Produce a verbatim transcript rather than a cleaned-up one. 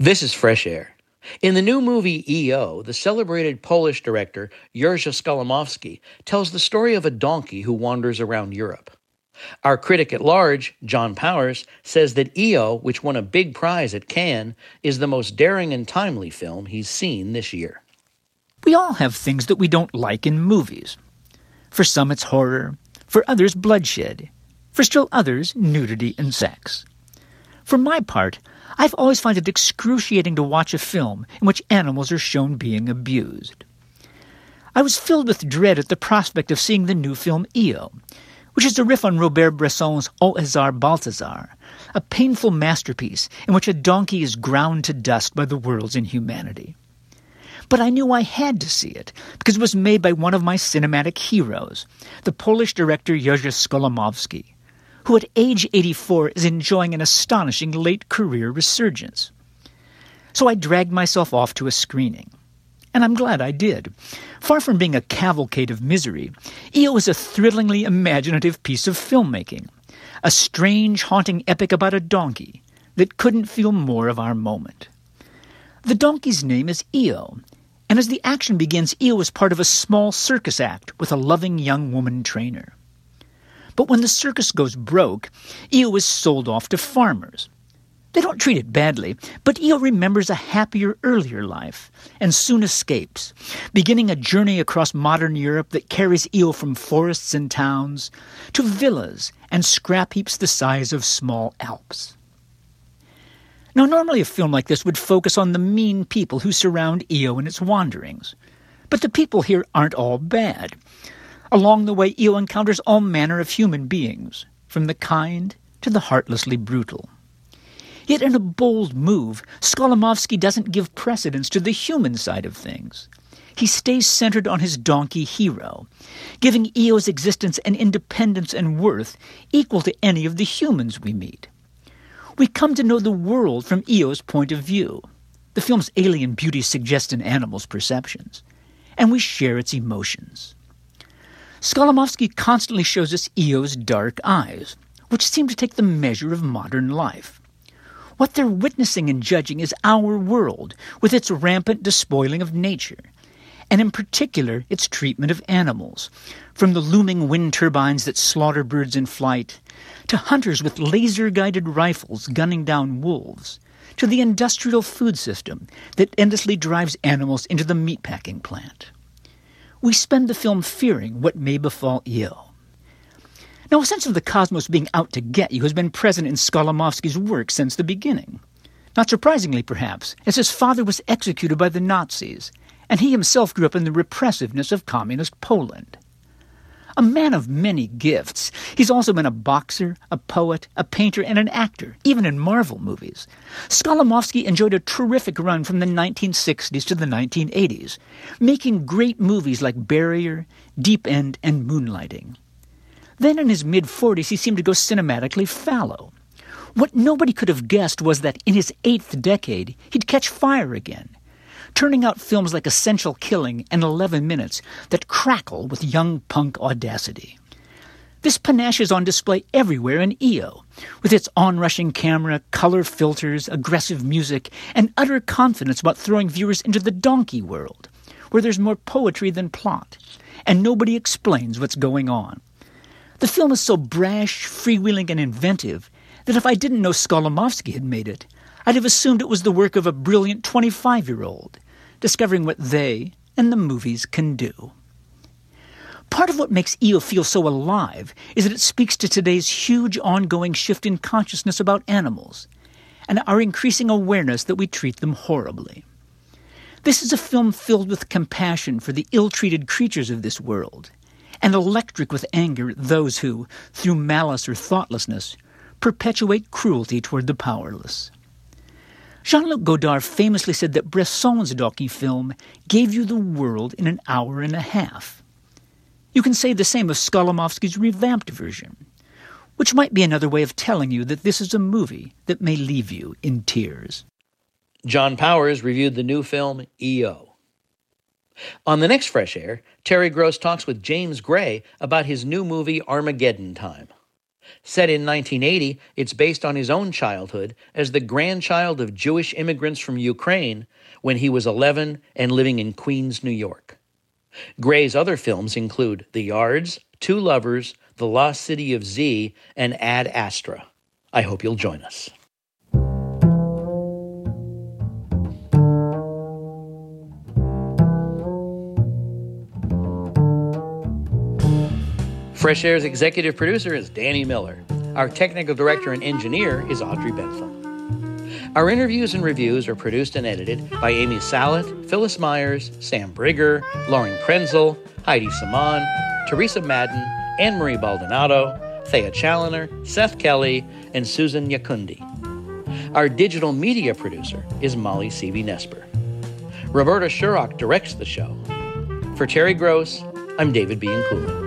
This is Fresh Air. In the new movie E O, the celebrated Polish director Jerzy Skolimowski tells the story of a donkey who wanders around Europe. Our critic at large, John Powers, says that E O, which won a big prize at Cannes, is the most daring and timely film he's seen this year. We all have things that we don't like in movies. For some it's horror, for others bloodshed, for still others nudity and sex. For my part, I've always found it excruciating to watch a film in which animals are shown being abused. I was filled with dread at the prospect of seeing the new film E O, which is a riff on Robert Bresson's Au hasard Balthazar, a painful masterpiece in which a donkey is ground to dust by the world's inhumanity. But I knew I had to see it, because it was made by one of my cinematic heroes, the Polish director Jerzy Skolimowski, who at age eighty-four is enjoying an astonishing late-career resurgence. So I dragged myself off to a screening. And I'm glad I did. Far from being a cavalcade of misery, E O is a thrillingly imaginative piece of filmmaking, a strange, haunting epic about a donkey that couldn't feel more of our moment. The donkey's name is E O, and as the action begins, E O is part of a small circus act with a loving young woman trainer. But when the circus goes broke, E O is sold off to farmers. They don't treat it badly, but E O remembers a happier earlier life and soon escapes, beginning a journey across modern Europe that carries E O from forests and towns to villas and scrap heaps the size of small Alps. Now, normally a film like this would focus on the mean people who surround E O in its wanderings, but the people here aren't all bad. Along the way, E O encounters all manner of human beings, from the kind to the heartlessly brutal. Yet in a bold move, Skolimowski doesn't give precedence to the human side of things. He stays centered on his donkey hero, giving E O's existence an independence and worth equal to any of the humans we meet. We come to know the world from E O's point of view. The film's alien beauty suggests an animal's perceptions, and we share its emotions. Skolimowski constantly shows us E O's dark eyes, which seem to take the measure of modern life. What they're witnessing and judging is our world, with its rampant despoiling of nature, and in particular its treatment of animals, from the looming wind turbines that slaughter birds in flight, to hunters with laser-guided rifles gunning down wolves, to the industrial food system that endlessly drives animals into the meatpacking plant. We spend the film fearing what may befall E O. Now, a sense of the cosmos being out to get you has been present in Skolimowski's work since the beginning. Not surprisingly, perhaps, as his father was executed by the Nazis, and he himself grew up in the repressiveness of communist Poland. A man of many gifts, he's also been a boxer, a poet, a painter, and an actor, even in Marvel movies. Skolimowski enjoyed a terrific run from the nineteen sixties to the nineteen eighties, making great movies like Barrier, Deep End, and Moonlighting. Then in his mid-forties, he seemed to go cinematically fallow. What nobody could have guessed was that in his eighth decade, he'd catch fire again, turning out films like Essential Killing and eleven minutes that crackle with young punk audacity. This panache is on display everywhere in E O, with its onrushing camera, color filters, aggressive music, and utter confidence about throwing viewers into the donkey world, where there's more poetry than plot, and nobody explains what's going on. The film is so brash, freewheeling, and inventive that if I didn't know Skolimowski had made it, I'd have assumed it was the work of a brilliant twenty-five-year-old, discovering what they and the movies can do. Part of what makes E O feel so alive is that it speaks to today's huge ongoing shift in consciousness about animals, and our increasing awareness that we treat them horribly. This is a film filled with compassion for the ill-treated creatures of this world, and electric with anger at those who, through malice or thoughtlessness, perpetuate cruelty toward the powerless. Jean-Luc Godard famously said that Bresson's donkey film gave you the world in an hour and a half. You can say the same of Skolimowski's revamped version, which might be another way of telling you that this is a movie that may leave you in tears. John Powers reviewed the new film E O. On the next Fresh Air, Terry Gross talks with James Gray about his new movie Armageddon Time. Set in nineteen eighty, it's based on his own childhood as the grandchild of Jewish immigrants from Ukraine when he was eleven and living in Queens, New York. Gray's other films include The Yards, Two Lovers, The Lost City of Z, and Ad Astra. I hope you'll join us. Fresh Air's executive producer is Danny Miller. Our technical director and engineer is Audrey Bentham. Our interviews and reviews are produced and edited by Amy Salet, Phyllis Myers, Sam Brigger, Lauren Krenzel, Heidi Saman, Teresa Madden, Anne-Marie Baldonado, Thea Challoner, Seth Kelly, and Susan Yakundi. Our digital media producer is Molly Seavey-Nesper. Roberta Shurrock directs the show. For Terry Gross, I'm David B. Coolin.